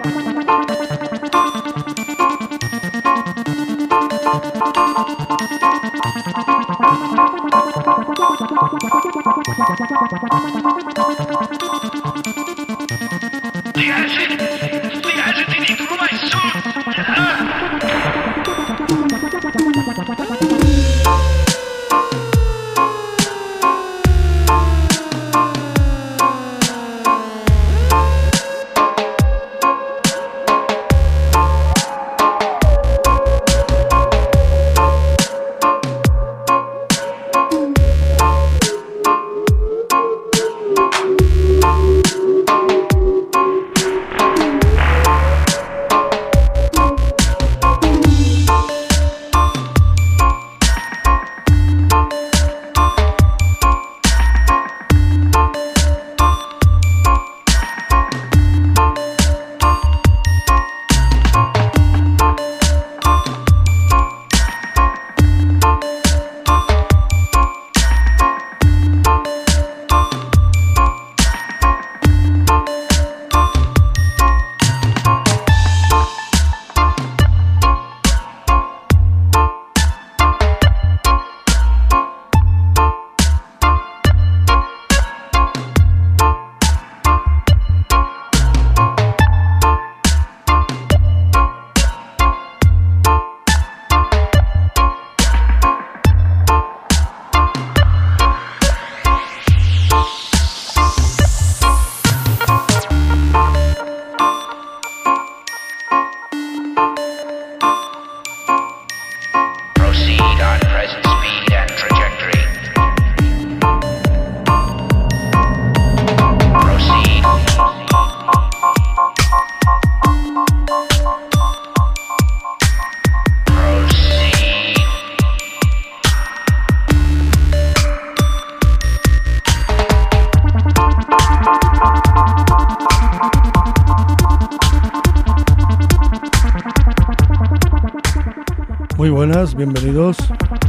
Muy buenas, bienvenidos.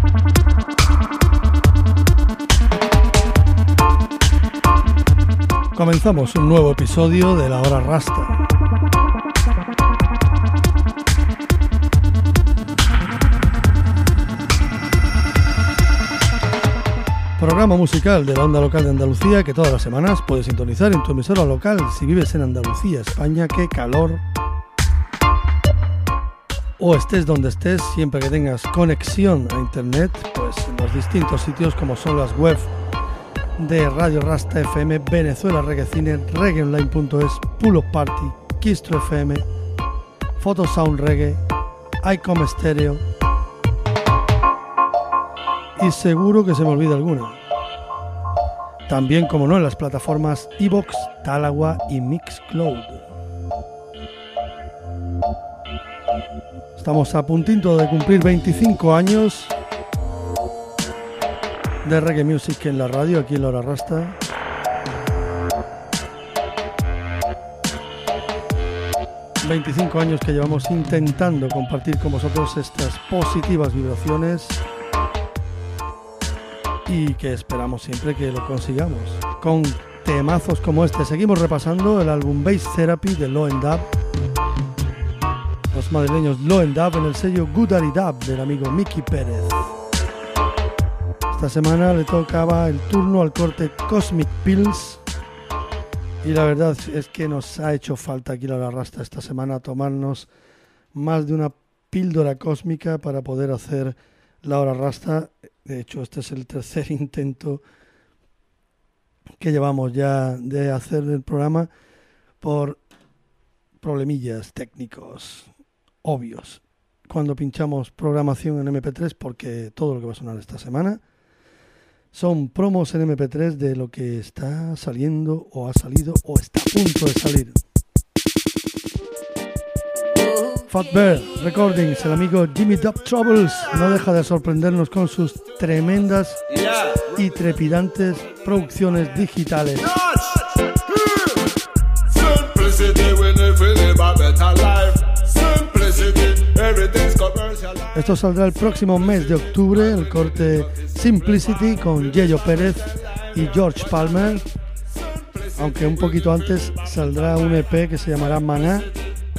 Comenzamos un nuevo episodio de La Hora Rasta. Programa musical de la onda local de Andalucía que todas las semanas puedes sintonizar en tu emisora local si vives en Andalucía, España. ¡Qué calor! O estés donde estés, siempre que tengas conexión a internet, pues en los distintos sitios como son las webs de Radio Rasta FM, Venezuela Reggae Cine, reggaeonline.es, Pull Up Party, Kistro FM, Photosound Reggae, Icom Stereo y seguro que se me olvida alguna. También, como no, en las plataformas iVoox, Talagua y Mixcloud. Estamos a puntito de cumplir 25 años de reggae music en la radio, aquí en La Hora Rasta. ...25 años que llevamos intentando compartir con vosotros estas positivas vibraciones y que esperamos siempre que lo consigamos. Con temazos como este seguimos repasando el álbum Bass Therapy de Low and Dub. Los madrileños Low and Dub en el sello Goodary Dub del amigo Miki Pérez. Esta semana le tocaba el turno al corte Cosmic Pills y la verdad es que nos ha hecho falta aquí La Rasta esta semana tomarnos más de una píldora cósmica para poder hacer La Hora Rasta. De hecho, este es el tercer intento que llevamos ya de hacer el programa por problemillas técnicos obvios cuando pinchamos programación en MP3, porque todo lo que va a sonar esta semana son promos en MP3 de lo que está saliendo o ha salido o está a punto de salir. Fat Bear Recordings, el amigo Jimmy Dub Troubles, no deja de sorprendernos con sus tremendas y trepidantes producciones digitales. Esto saldrá el próximo mes de octubre, el corte Simplicity con Yeyo Pérez y George Palmer, aunque un poquito antes saldrá un EP que se llamará Maná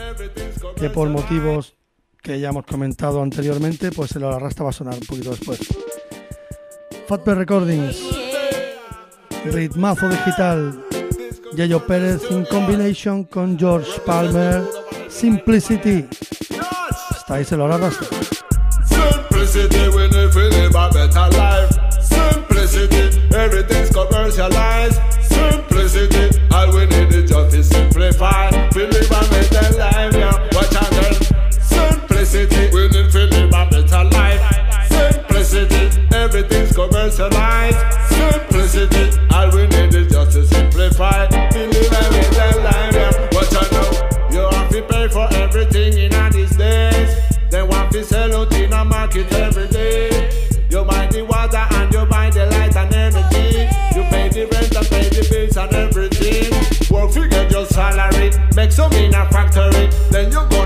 que por motivos que ya hemos comentado anteriormente, pues el Hora Rasta va a sonar un poquito después. Fatper Recordings, ritmazo digital, Yayo Pérez in combination con George Palmer, Simplicity. Estáis el Hora Rasta. Simplicity, when you feel about better life. Simplicity, everything's commercialized. Simplicity, all we need is just to simplify. Feel about better life, yeah. Watch out then. Simplicity, when you feel about better life. Simplicity, everything's commercialized. Simplicity, all we need is just to simplify. Feel about better life, yeah. Watch out now, you have to pay for everything in these days. They want to sell out in a market every day. You buy the water and you buy the light and energy. You pay the rent and pay the bills and everything. Work to get your salary, make some in a factory. Then you go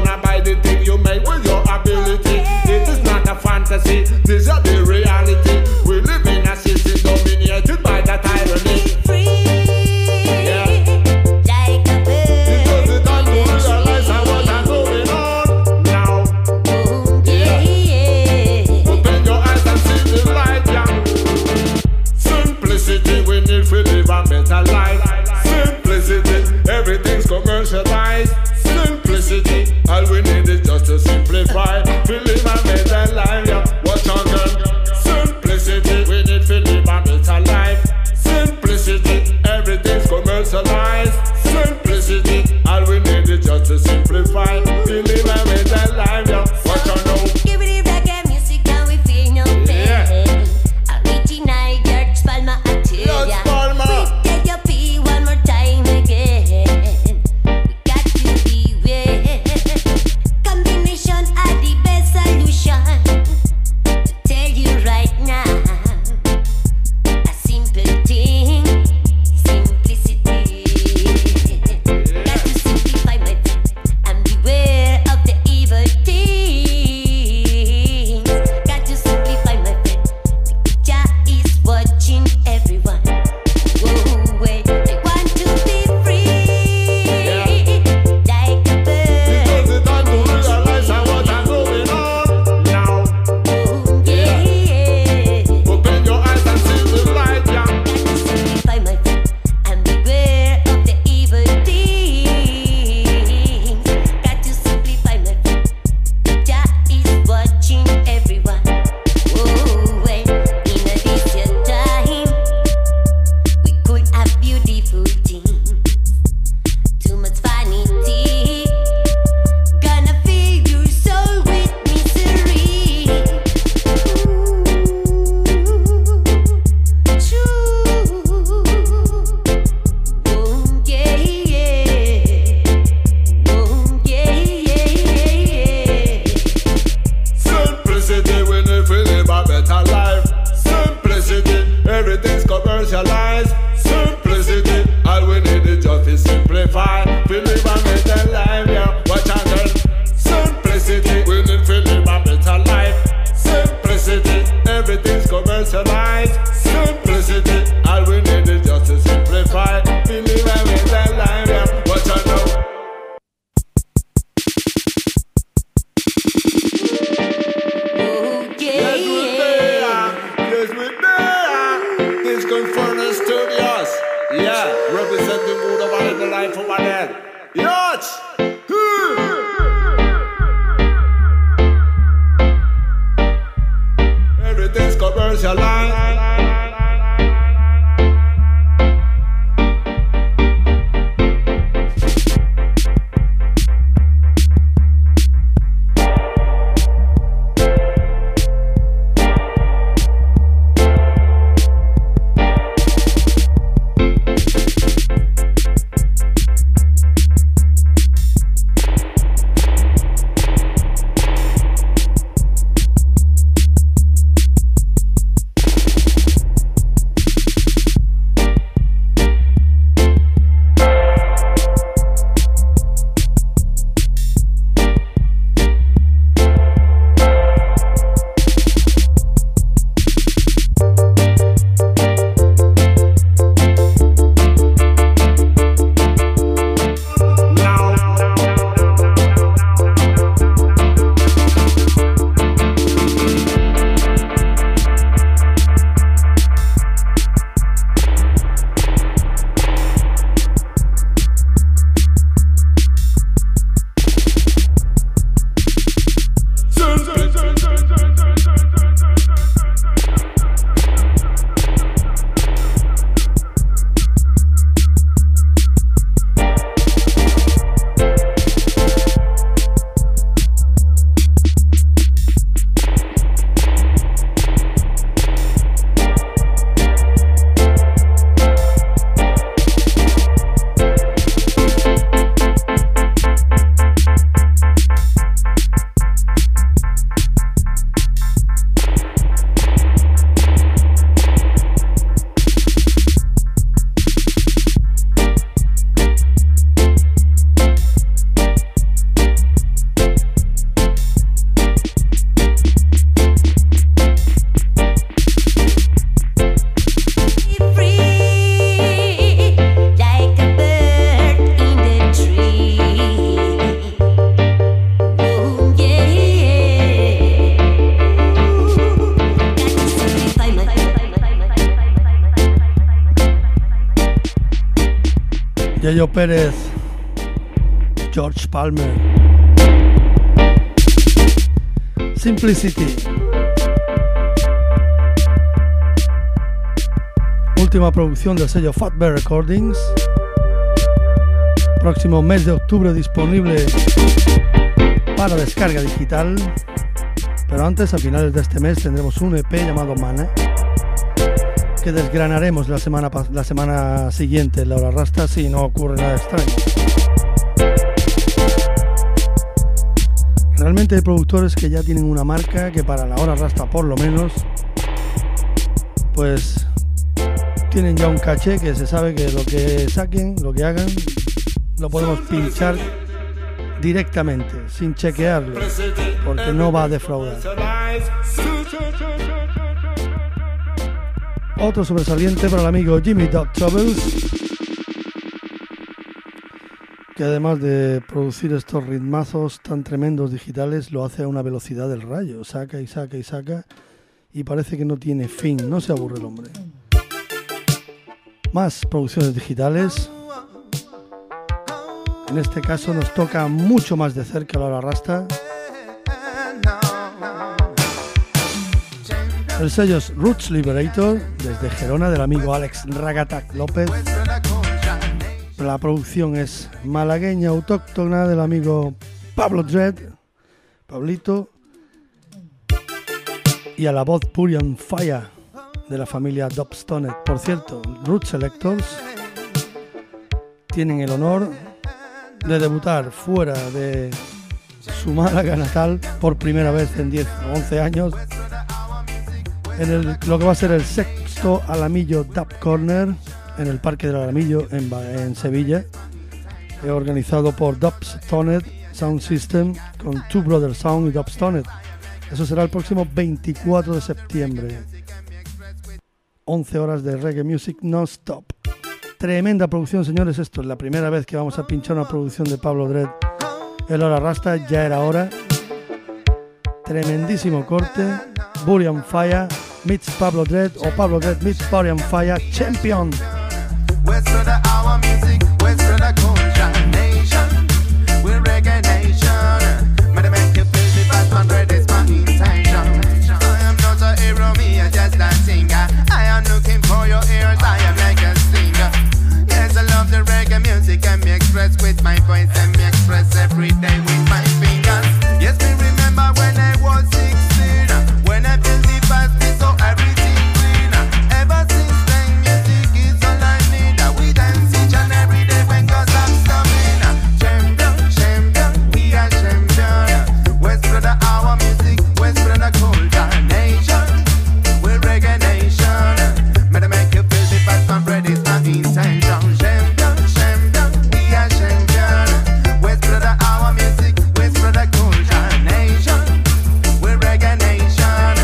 Yello Pérez, George Palmer, Simplicity. Última producción del sello Fat Bear Recordings. Próximo mes de octubre disponible para descarga digital. Pero antes, a finales de este mes, tendremos un EP llamado Mana, que desgranaremos la semana siguiente en La Hora Rasta si no ocurre nada extraño. Realmente hay productores que ya tienen una marca que para La Hora Rasta por lo menos pues tienen ya un caché que se sabe que lo que saquen, lo que hagan, lo podemos pinchar directamente, sin chequearlo, porque no va a defraudar. Otro sobresaliente para el amigo Jimmy Dog Troubles, que además de producir estos ritmazos tan tremendos digitales, lo hace a una velocidad del rayo, saca y saca y saca, y parece que no tiene fin, no se aburre el hombre. Más producciones digitales. En este caso nos toca mucho más de cerca La Hora Rasta. El sello es Roots Liberator, desde Gerona, del amigo Alex Ragatac López. La producción es malagueña autóctona del amigo Pablo Dread, Pablito, y a la voz Burian Fire de la familia Dubstonet. Por cierto, Roots Selectors tienen el honor de debutar fuera de su Málaga natal por primera vez en 10 o 11 años en lo que va a ser el sexto Alamillo Dub Corner en el Parque del Alamillo en Sevilla, organizado por Dubstonet Sound System con Two Brothers Sound y Dubstonet. Eso será el próximo 24 de septiembre. 11 horas de reggae music non-stop. Tremenda producción, señores. Esto es la primera vez que vamos a pinchar una producción de Pablo Dread en La Hora Rasta. Ya era hora. Tremendísimo corte. Burian Fire meets Pablo Dread, o Pablo Dread meets Burian Fire. Champion. I am looking for your ears, I am like a singer. Yes, I love the reggae music and me express with my voice and me express every day with my fingers. Yes, me remember when I was 16, when I feel the past me so everything green. Ever since then, music is all I need. We dance each and every day when God stops coming. Champion, champion, we are champion. West brother, our music, West brother, culture, nation. We're reggae nation. Better make you feel the past, my bread is my intention. Champion, champion, we are champion. West brother, our music, West brother, culture, nation. We're reggae nation.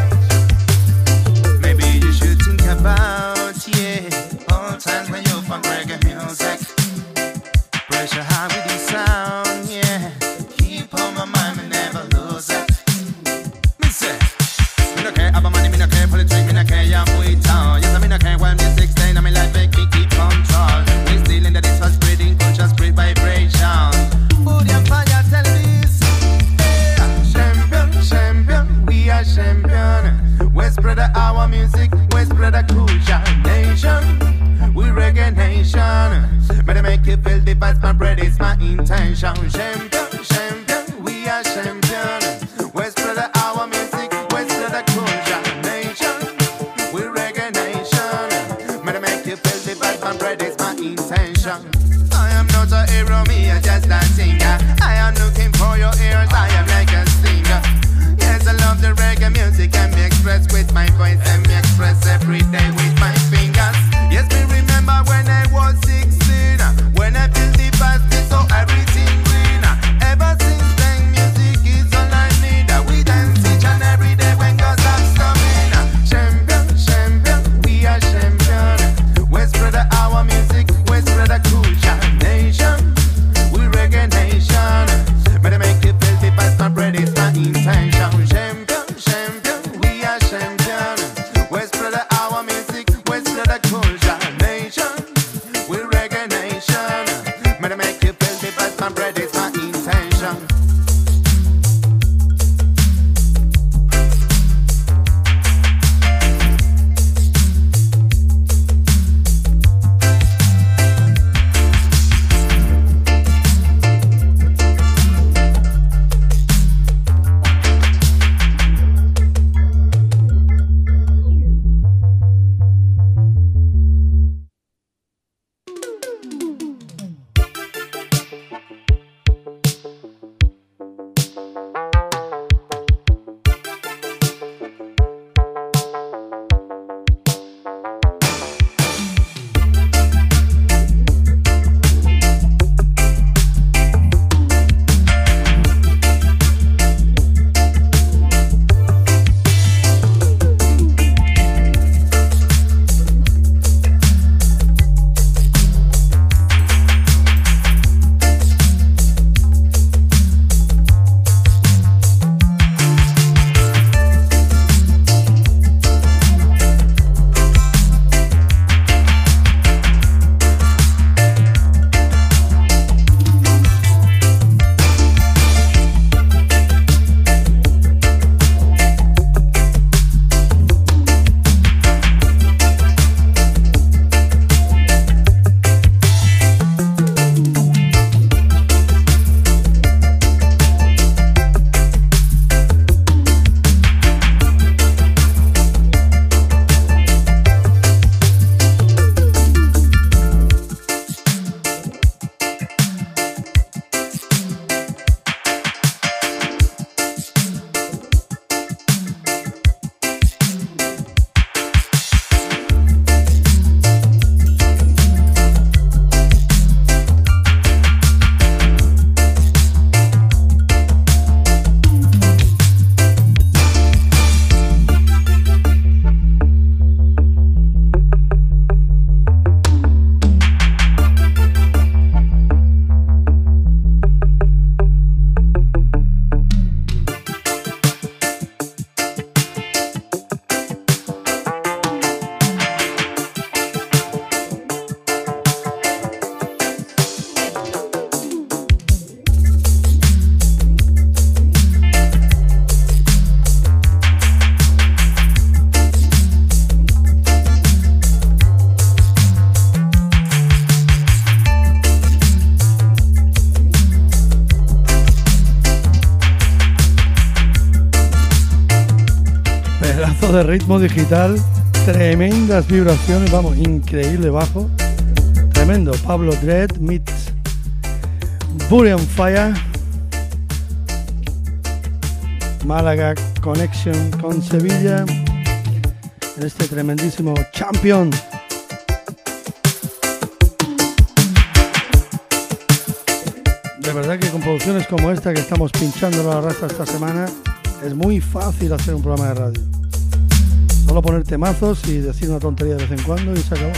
Maybe you should think about, yeah, all times when you funk reggae music. Pressure high with the sound, yeah. Keep on my mind, me never lose it. Me say, me no care about money, me no care for the drink, me no care, yeah, I'm with town. Yes, I me no care when me 16, and me life make me keep control. We still in the this was spreading culture, spread vibration. Burian Fire tell this, yeah. Champion, champion, we are champion. West brother, our music, West brother, culture, nation. We reggae nation. Better make you feel the vibes, my bread is my intention. Champion, champion, we are champion. West brother, our music, West brother, culture, nation. We reggae nation. Better make you feel the vibes, my bread is my intention. I am not a hero, me a just a singer. I am looking for your ears, I am like a singer. Yes, I love the reggae music and me express with my voice and me express every day with my fingers. Yes, me remember when I was 16, when I feel the past me so everything green. Pedazo de ritmo digital, tremendas vibraciones, vamos, increíble bajo. Tremendo, Pablo Dread meets Burian Fire. Málaga Connection con Sevilla. En este tremendísimo Champion. De verdad que con producciones como esta que estamos pinchando a la raza esta semana, es muy fácil hacer un programa de radio. Solo poner temazos y decir una tontería de vez en cuando y se acabó.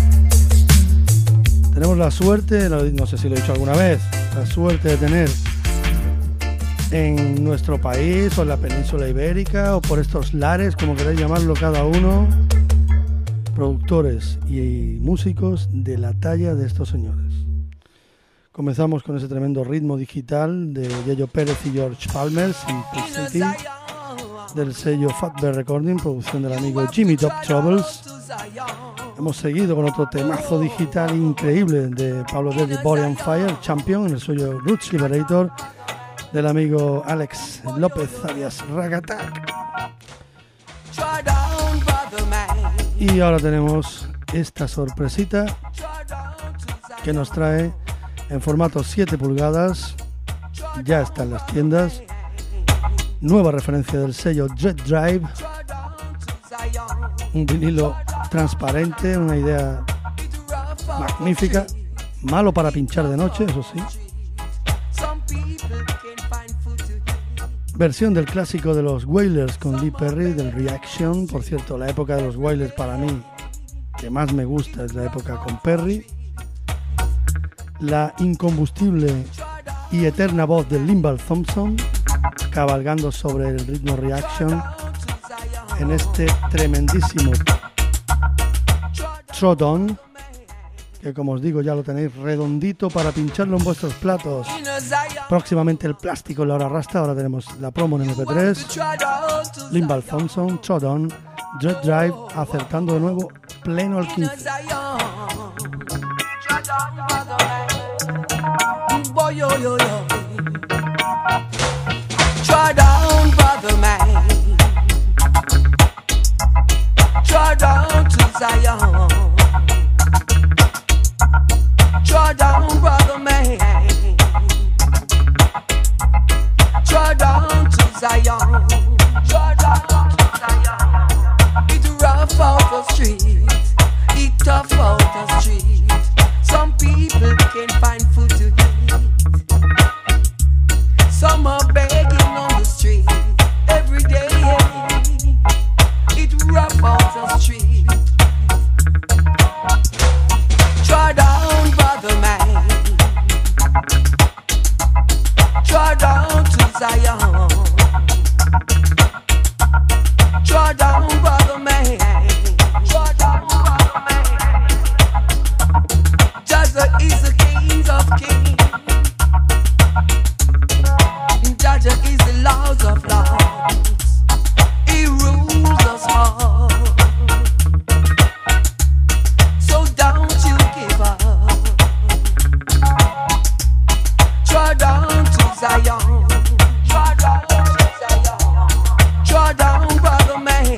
Tenemos la suerte, no sé si lo he dicho alguna vez, la suerte de tener en nuestro país o en la península ibérica o por estos lares, como queráis llamarlo cada uno, productores y músicos de la talla de estos señores. Comenzamos con ese tremendo ritmo digital de Yello Pérez y George Palmer, Simplicity, del sello Fatbear Recording, producción del amigo Jimmy Top Troubles. Hemos seguido con otro temazo digital increíble de Pablo Dead y Burian Fire, Champion, en el suyo Roots Liberator, del amigo Alex López alias Ragatak. Y ahora tenemos esta sorpresita que nos trae en formato 7 pulgadas, ya está en las tiendas, nueva referencia del sello Jet Drive, un vinilo transparente, una idea magnífica, malo para pinchar de noche, eso sí. Versión del clásico de los Wailers con Lee Perry, del Reaction. Por cierto, la época de los Wailers para mí que más me gusta es la época con Perry. La incombustible y eterna voz de Limbal Thompson cabalgando sobre el ritmo Reaction en este tremendísimo Trod On, que como os digo ya lo tenéis redondito para pincharlo en vuestros platos. Próximamente el plástico en la hora rasta. Ahora tenemos la promo en MP3. Limbal Thompson, Trod On, Jet Drive, acertando de nuevo pleno al 15. Boy, yo, yo, yo. Try down, brother man. Try down to Zion. Try down, brother man. Try down to Zion. Try down to Zion. It's rough out the street. It's tough out the street. Some people can't find food to eat. Some are begging on the street every day. It's rough out the street. Try down, brother man. Try down to Zion. Try down, brother man. Try down, brother man. Jaja is the king of kings. Jaja is the Lord of lords. He rules us all. So don't you give up. Try down to Zion. Try down to Zion. Try down, brother man.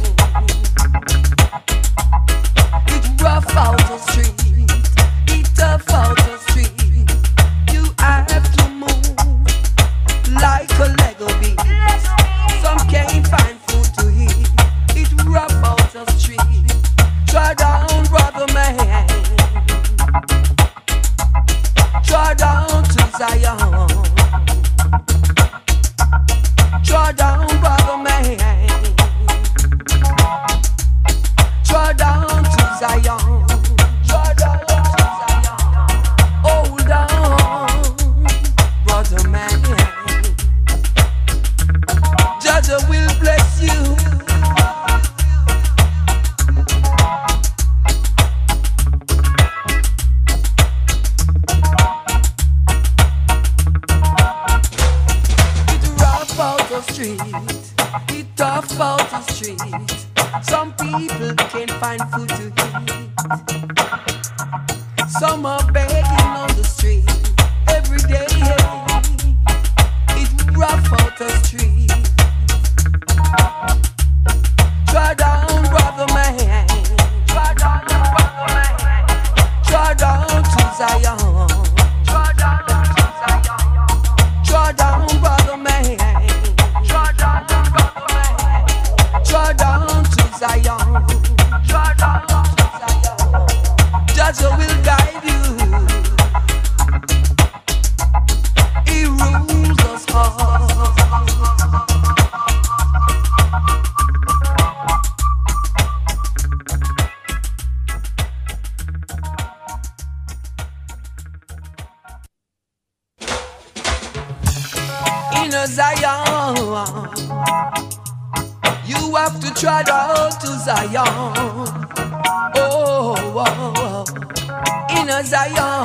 It's rough out the street. It's tough out the street. You have to move like a Lego beat. Some can't find food to eat. It's rough out the street. Try down, brother man. Try down to Zion. Try down, brother man. Try down to Zion. Try down to Zion. Hold on, brother man. Jaja will bless you. It's rough out the street. It's tough out the street. Some people can't find food to eat. Some are begging on the street every day. It's rough out the street. a Zion. You have to travel to Zion. Oh, oh, oh. In a Zion.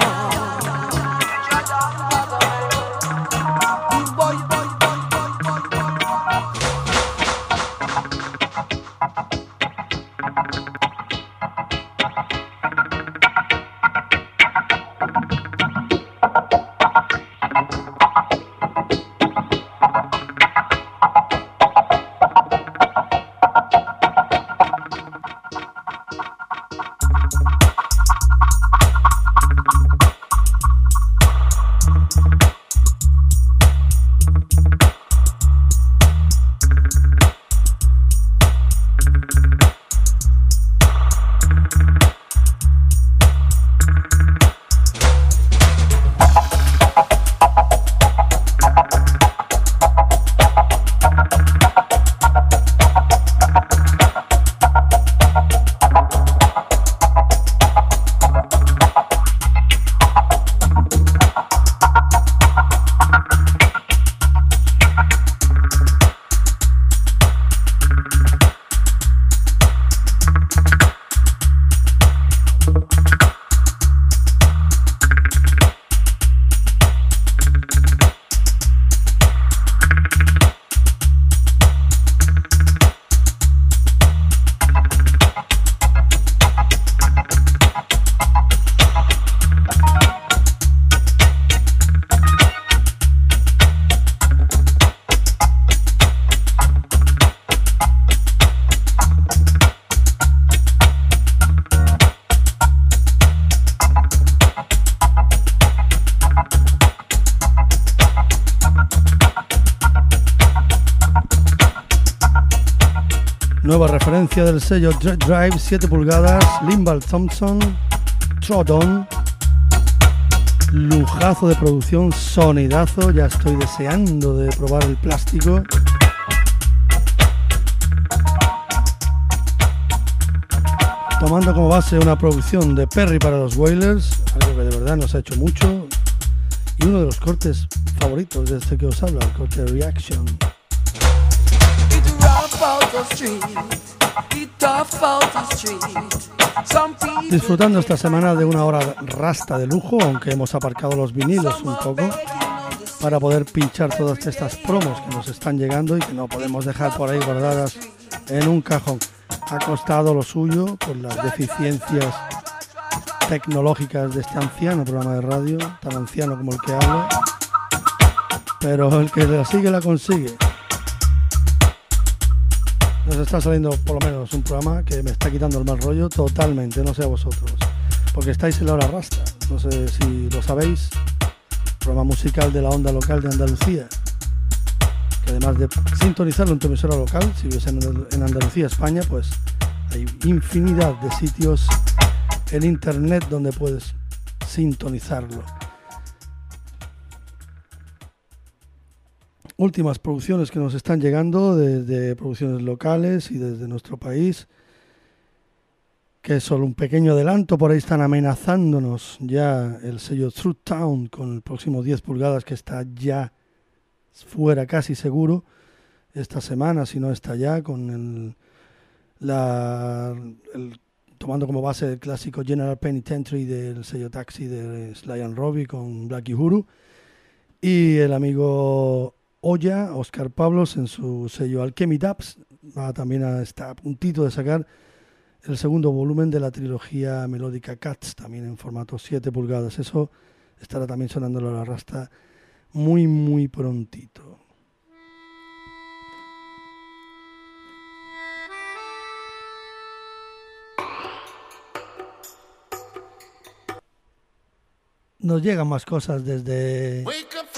Nueva referencia del sello Drive, 7 pulgadas, Limbal Thompson, Trodon. Lujazo de producción, sonidazo, ya estoy deseando de probar el plástico. Tomando como base una producción de Perry para los Wailers, algo que de verdad nos ha hecho mucho. Y uno de los cortes favoritos de este que os habla, el corte Reaction. Disfrutando esta semana de una hora rasta de lujo, aunque hemos aparcado los vinilos un poco para poder pinchar todas estas promos que nos están llegando y que no podemos dejar por ahí guardadas en un cajón. Ha costado lo suyo por las deficiencias tecnológicas de este anciano programa de radio, tan anciano como el que habla, pero el que la sigue la consigue. Nos está saliendo por lo menos un programa que me está quitando el mal rollo totalmente, no sé a vosotros, porque estáis en la hora rasta, no sé si lo sabéis, programa musical de la onda local de Andalucía, que además de sintonizarlo en tu emisora local, si vives en Andalucía, España, pues hay infinidad de sitios en internet donde puedes sintonizarlo. Últimas producciones que nos están llegando desde producciones locales y desde nuestro país, que es solo un pequeño adelanto. Por ahí están amenazándonos ya el sello Truth Town con el próximo 10 pulgadas que está ya fuera casi seguro esta semana, si no está ya, con tomando como base el clásico General Penitentiary del sello Taxi de Sly and Robbie con Black Uhuru, y el amigo Oya, Oscar Pablos, en su sello Alchemy Dubs, está a puntito de sacar el segundo volumen de la trilogía melódica Cats, también en formato 7 pulgadas. Eso estará también sonando a la rasta muy, muy prontito. Nos llegan más cosas desde...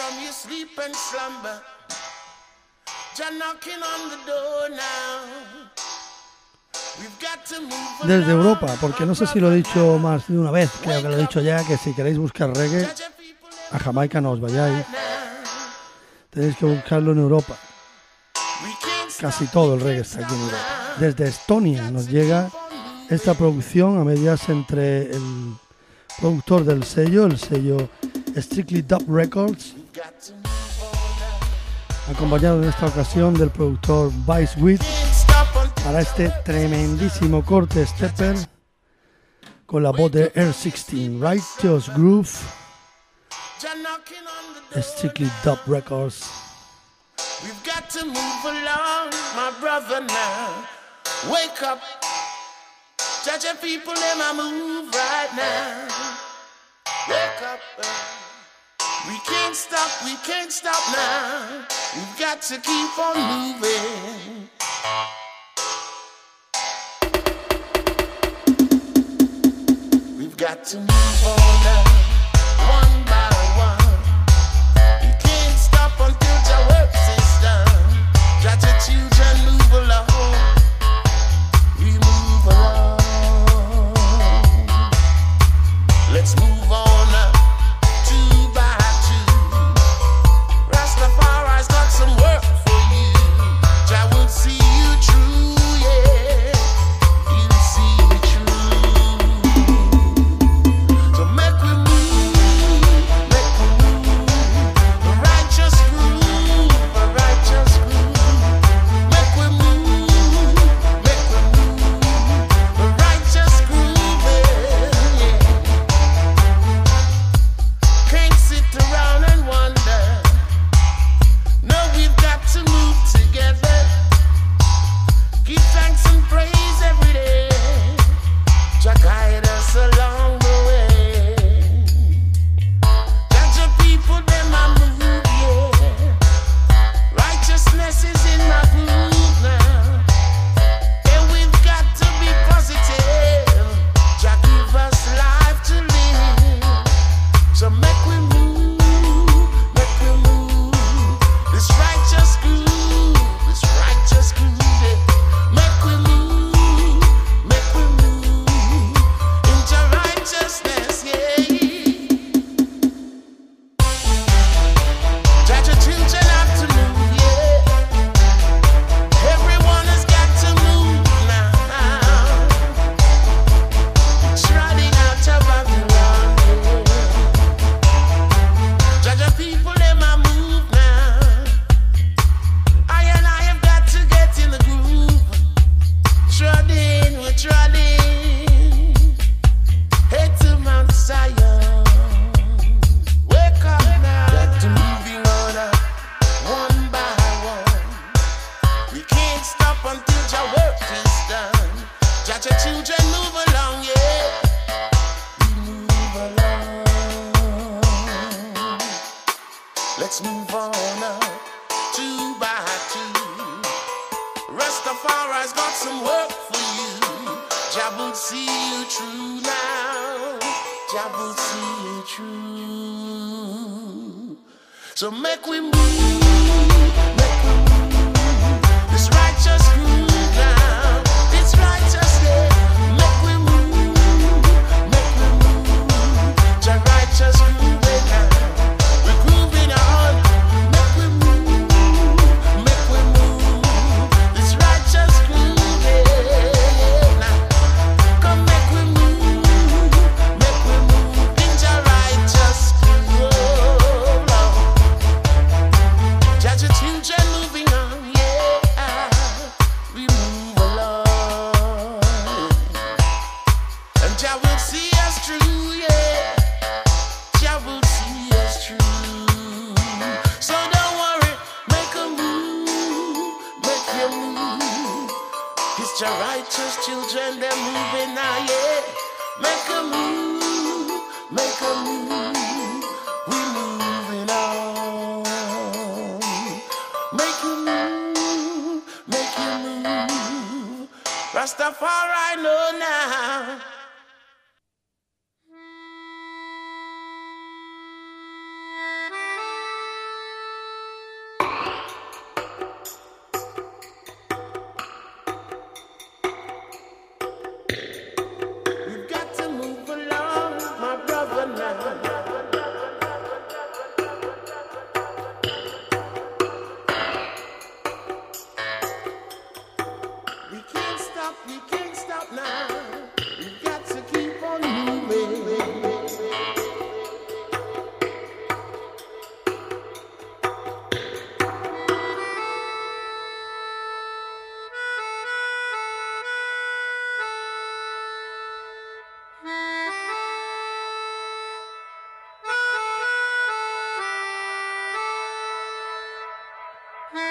Desde Europa, porque no sé si lo he dicho más de una vez, creo que lo he dicho ya, que si queréis buscar reggae, a Jamaica no os vayáis, tenéis que buscarlo en Europa. Casi todo el reggae está aquí en Europa. Desde Estonia nos llega esta producción a medias entre el productor del sello, el sello Strictly Dub Records, acompañado en esta ocasión del productor Vice Wit para este tremendísimo corte stepper con la voz de Air 16, Righteous Groove, Strictly Dub Records. We've got to move along, my brother, now. Wake up. Judge people, them I move right now. Wake up. We can't stop now. We've got to keep on moving. We've got to move on now, one by one. We can't stop until the work is done. Got your children move along. We move along. Let's move on now, two by two. Rastafari's got some work for you. Jah will see you through, yeah. He'll see you through. So make we move, a righteous groove, a righteous groove. Make we move, a righteous groove, yeah. Can't sit around and wonder. No, we've got to move together. Give thanks and praise every day. Jah guide us along the way. Judge your people, them I move, yeah. Righteousness is in my groove now. And we've got to be positive. Jah give us life to live. So make we move, this righteous groove, yeah. Make we move, into righteousness, yeah. Judge your children have to move, yeah. Everyone has got to move now. Trotting out of Babylon, yeah. Judge your people, them I move now. I have got to get in the groove. Trotting, we're trotting. Head to Mount Zion. Wake up now. Got to moving on up, one by one. We can't stop until your work is done. Judge your children move along, yeah. We move along. Let's move on up, two by two. Rastafari's got some work for you. Jah will see you through now. Jah will see you through. So make we move, this righteous groove now. This righteous day. Make we move, Jah righteous groove now. We're grooving on. Make we move, this righteous groove, yeah. Now, come make we move, in Jah righteous groove, Lord. Judge your children moving on, yeah. We move along, and Jah will see us through, yeah. Jah will see us through. So don't worry, make a move, make your move. It's your righteous children, they're moving now, yeah. Make a move, we moving on. Make you move, Rastafari know now. We've got to move along, my brother, now. We can't stop now. We've got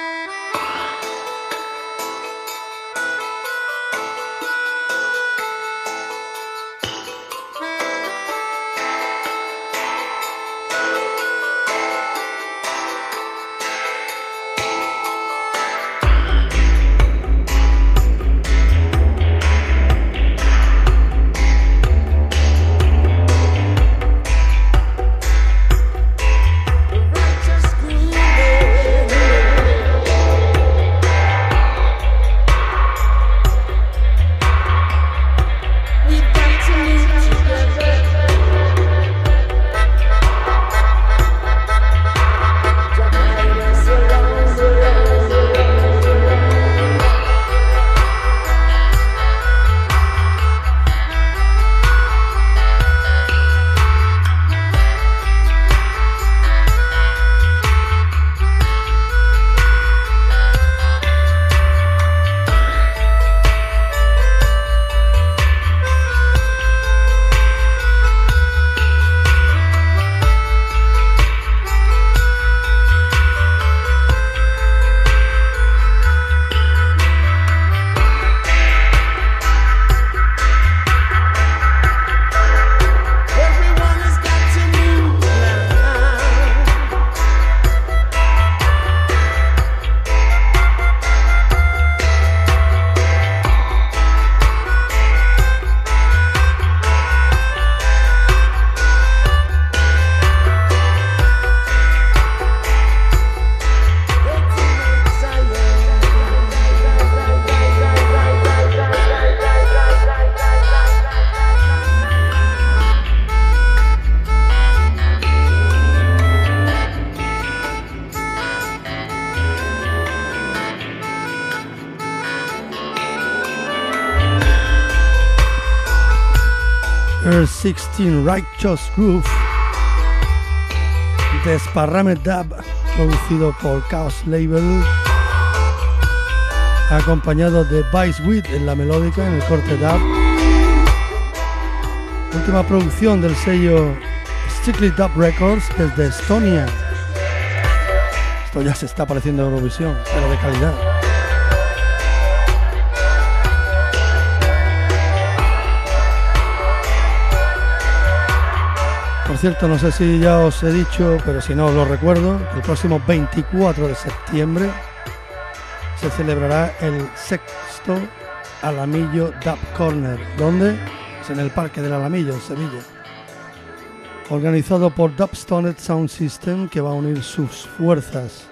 Earth 16 Righteous Groove, Desparrame Dub, producido por Chaos Label, acompañado de Vice Wit en la melódica, en el corte dub. Última producción del sello Strictly Dub Records desde Estonia. Esto ya se está pareciendo a Eurovisión, pero de calidad. Por cierto, no sé si ya os he dicho, pero si no os lo recuerdo, que el próximo 24 de septiembre se celebrará el sexto Alamillo Dub Corner. ¿Dónde? Es en el Parque del Alamillo, en Sevilla. Organizado por Dubstoned Sound System, que va a unir sus fuerzas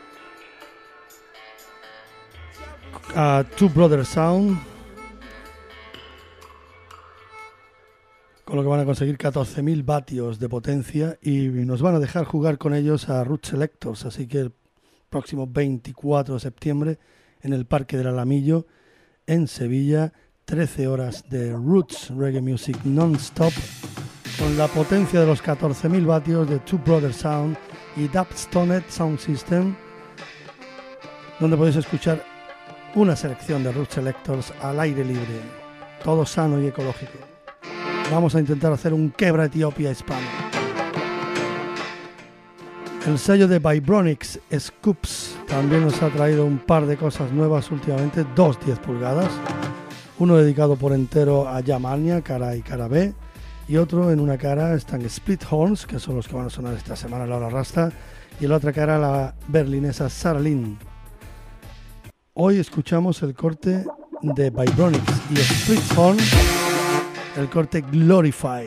a Two Brothers Sound, con lo que van a conseguir 14.000 vatios de potencia y nos van a dejar jugar con ellos a Roots Selectors. Así que el próximo 24 de septiembre en el Parque del Alamillo, en Sevilla, 13 horas de Roots Reggae Music non-stop, con la potencia de los 14.000 vatios de Two Brothers Sound y Dubstoned Sound System, donde podéis escuchar una selección de Roots Selectors al aire libre, todo sano y ecológico. Vamos a intentar hacer un quebra Etiopía hispano. El sello de Vibronics Scoops también nos ha traído un par de cosas nuevas últimamente, dos 10 pulgadas, uno dedicado por entero a Yamania, cara A y cara B, y otro en una cara están Split Horns, que son los que van a sonar esta semana en la hora rasta, y en la otra cara la berlinesa Sarah Lynn. Hoy escuchamos el corte de Vibronics y Split Horns, el corte Glorify.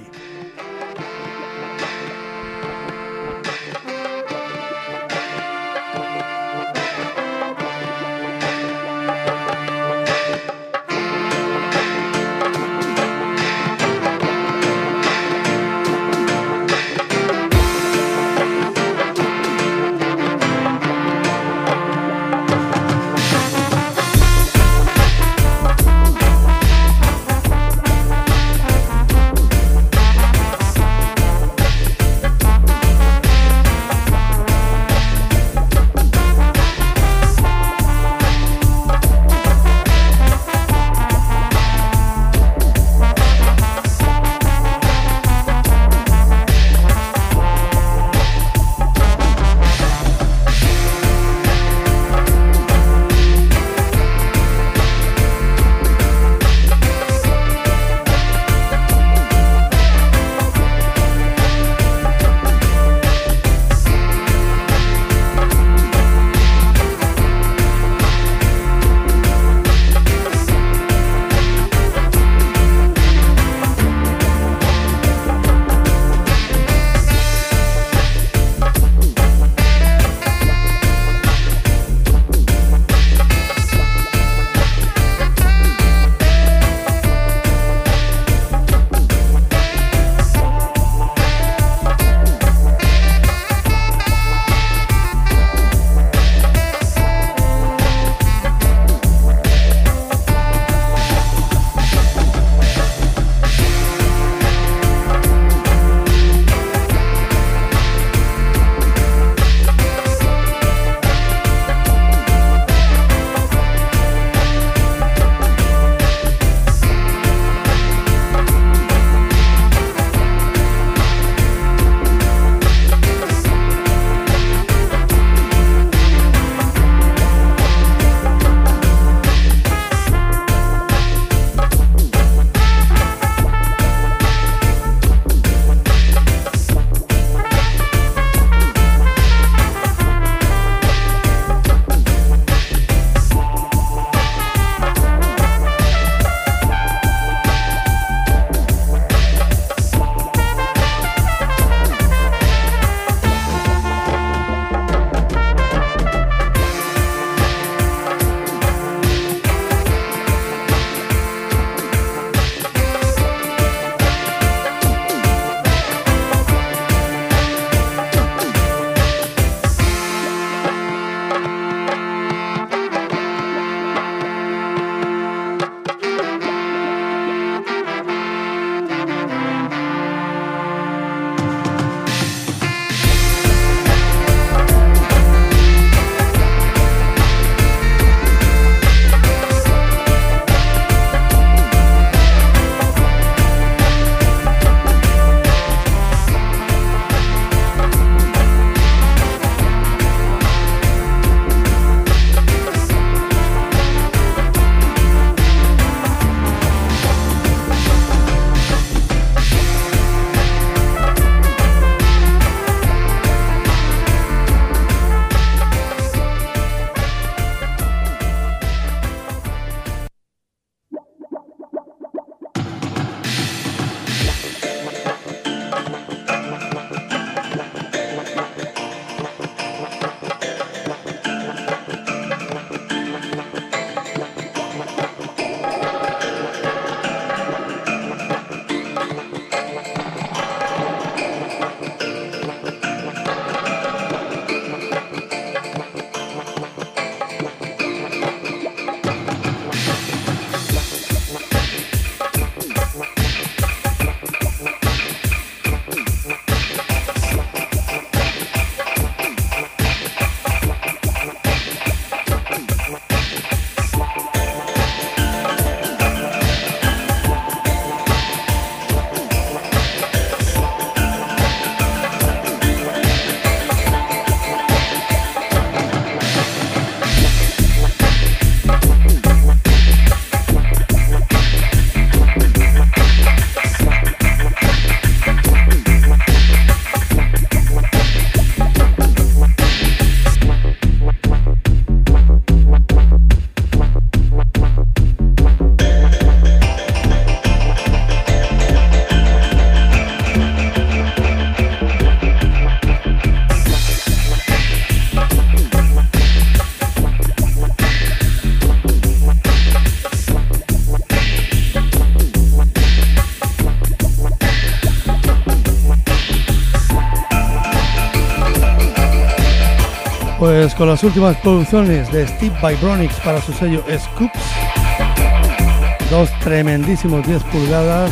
Pues con las últimas producciones de Steve Vibronics para su sello Scoops, dos tremendísimos 10 pulgadas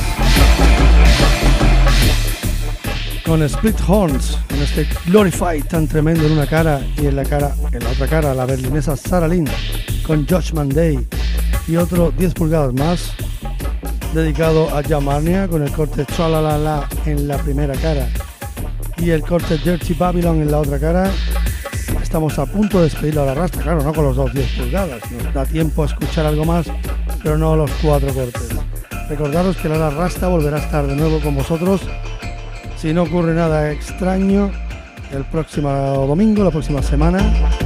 con split horns en este Glorify tan tremendo en una cara, y en la otra cara la berlinesa Sarah Lynn con Judgment Day, y otro 10 pulgadas más dedicado a Jamarnia con el corte Tralalala en la primera cara y el corte Dirty Babylon en la otra cara. Estamos a punto de despedirlo a la rasta, claro, no con los dos 10 pulgadas, nos da tiempo a escuchar algo más, pero no los 4 cortes. Recordaros que la rasta volverá a estar de nuevo con vosotros, si no ocurre nada extraño, el próximo domingo, la próxima semana,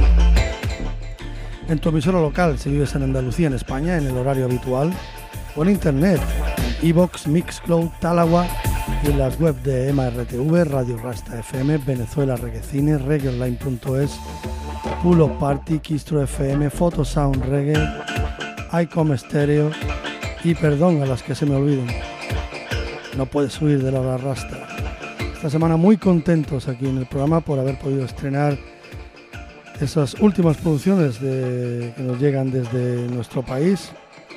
en tu emisora local, si vives en Andalucía, en España, en el horario habitual, o en internet, en iVoox, Mixcloud, Talagua, y en las webs de MRTV, Radio Rasta FM, Venezuela Reggaecine, reggaeonline.es, Pull Up Party, Kistro FM, Photosound Reggae, iCom Stereo, y perdón a las que se me olviden, no puedes huir de la rasta. Esta semana muy contentos aquí en el programa por haber podido estrenar esas últimas producciones que nos llegan desde nuestro país.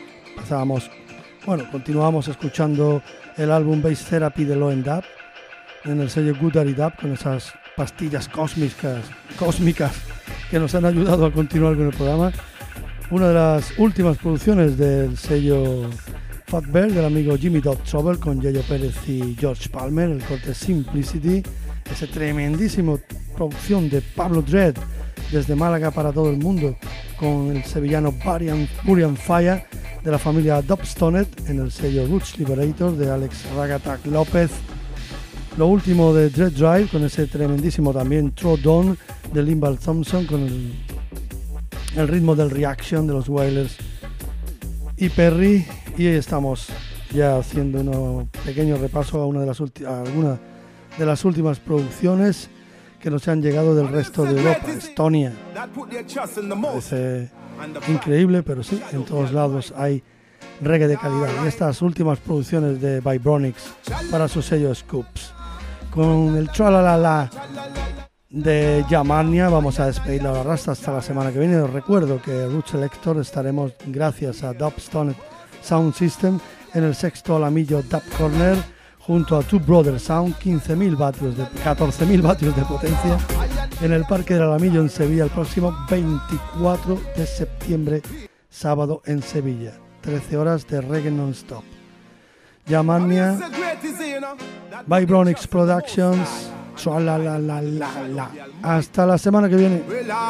Continuamos escuchando el álbum Bass Therapy de Low Dub en el sello Good Daddy Dub, con esas pastillas cósmicas que nos han ayudado a continuar con el programa. Una de las últimas producciones del sello Fat Bear del amigo Jimmy Dot Trouble con Yayo Pérez y George Palmer, el corte Simplicity, esa tremendísima producción de Pablo Dread desde Málaga para todo el mundo, con el sevillano Burian Fire de la familia Dubstonet en el sello Roots Liberator de Alex Ragatak López. Lo último de Dread Drive con ese tremendísimo también Throwdown de Limbal Thompson con el ritmo del Reaction de los Wailers y Perry. Y estamos ya haciendo un pequeño repaso a alguna de las últimas producciones que nos han llegado del resto de Europa. Estonia, parece increíble, pero sí, en todos lados hay reggae de calidad. Y estas últimas producciones de Vibronics para su sello Scoops, con el Tralalala de Jamarnia, vamos a despedir la rasta hasta la semana que viene. Os recuerdo que Roots Selector estaremos, gracias a Dubstone Sound System, en el sexto Alamillo Dub Corner junto a Two Brothers Sound, 14.000 vatios de potencia, en el Parque del Alamillo en Sevilla el próximo 24 de septiembre, sábado en Sevilla, 13 horas de reggae non-stop. Jamarnia, Vibronics Productions, Tralalala. Hasta la semana que viene.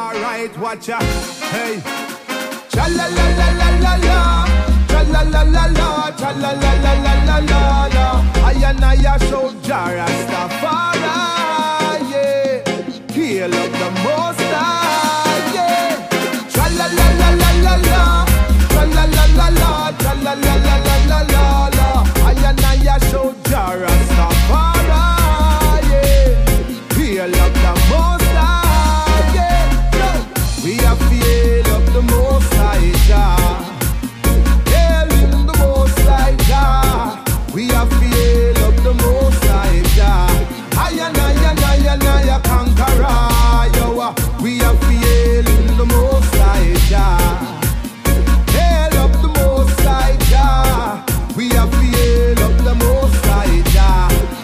Tra-la-la-la-la-la, tra-la-la-la-la-la-la. I and I show Jah Rastafari, yeah. Hail up the Most High, yeah. Tra-la-la-la-la-la-la, tra-la-la-la-la, tra-la-la-la-la-la-la. I and I show Jah Rastafari, yeah. Hail up the Most High, yeah. We have to hail up the Most High, Jah. We have to hail up the Most High Jah. I conqueror, yo. We have to hail the Most High Jah. Hail up the Most High Jah. We have to hail up the Most High Jah.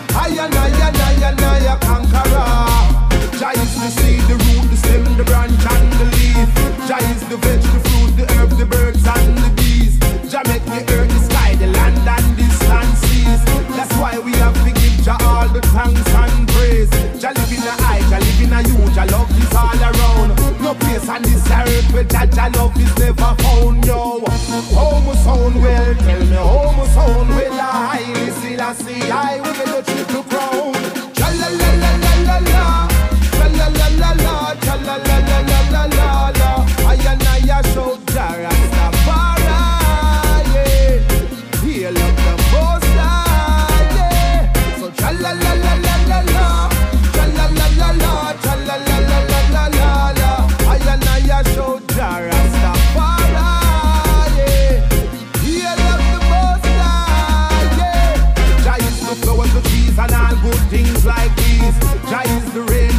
I conqueror. Jah is the seed, the root, the stem, the branch and the leaf. Jah is the veg, the fruit, the herb, the birds and the bees. Jah make the earth, the sky, the land and the and seas. That's why we have to give Jah all the thanks and praise. Jah live in a I, Jah live in a you, Jah love is all around. No place on this earth where Jah love is never found, yo. Home sound well, tell me home sound well. I still I see I will get the triple crown. Cha la la la la la la, cha la la la la, cha la la la la la la la. I and I show Jah Rastafari, yeah. Hail up the Most High, yeah. So cha la la la la la la, cha la la la la, cha la la la la la la la. I and I show Jah Rastafari, yeah. Hail up the Most High, yeah. Jah is the flowers, the trees, and all good things like these. Jah is the rain, the snow, the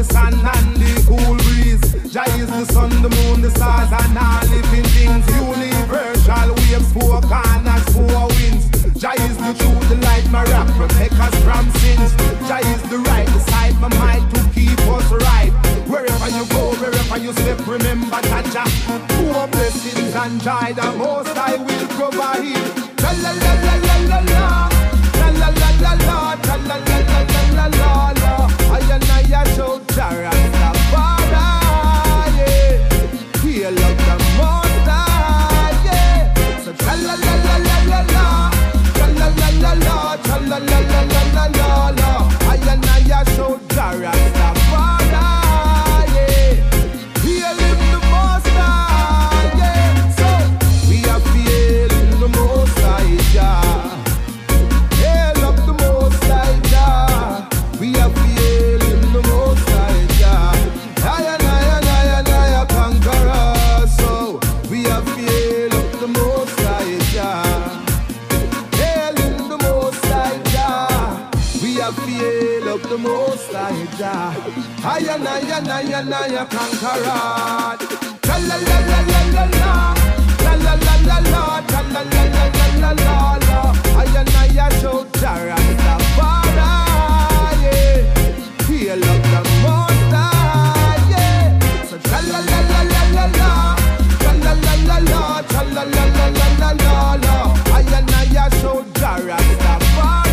the sun and the cool breeze. Jah is the sun, the moon, the stars, and all living things. Universal waves, four corners, four winds. Jah is the truth, the light, my rock, protect us from sins. Jah is the right, the side, my mind to keep us right. Wherever you go, wherever you step, remember that Jah, more blessings and joy, the most I will provide. La la la la la la la, la la la la la, la la la la la la la. I and I show Jah Rastafari, yeah. Heal up the most high, yeah. So la la la la la la la. La la la la, la la la la la la la. I and I show Jah Rastafari, yeah. Heal him the most high, yeah. So we are feeling the most high, Jah. Hail up the most high, Jah. We are feeling the most high, Jah. I and I conqueror. So we are feeling up the most high, Jah. Feel up the most high Jah. I and I conqueror. La la la la la la la, la la la la la, la la la la la la la. I and I show Jah Rastafari, yeah. Feel up the most high, yeah. So la la la la la la la, la la la la la, la la la la la la. I and I show Jah Rastafari.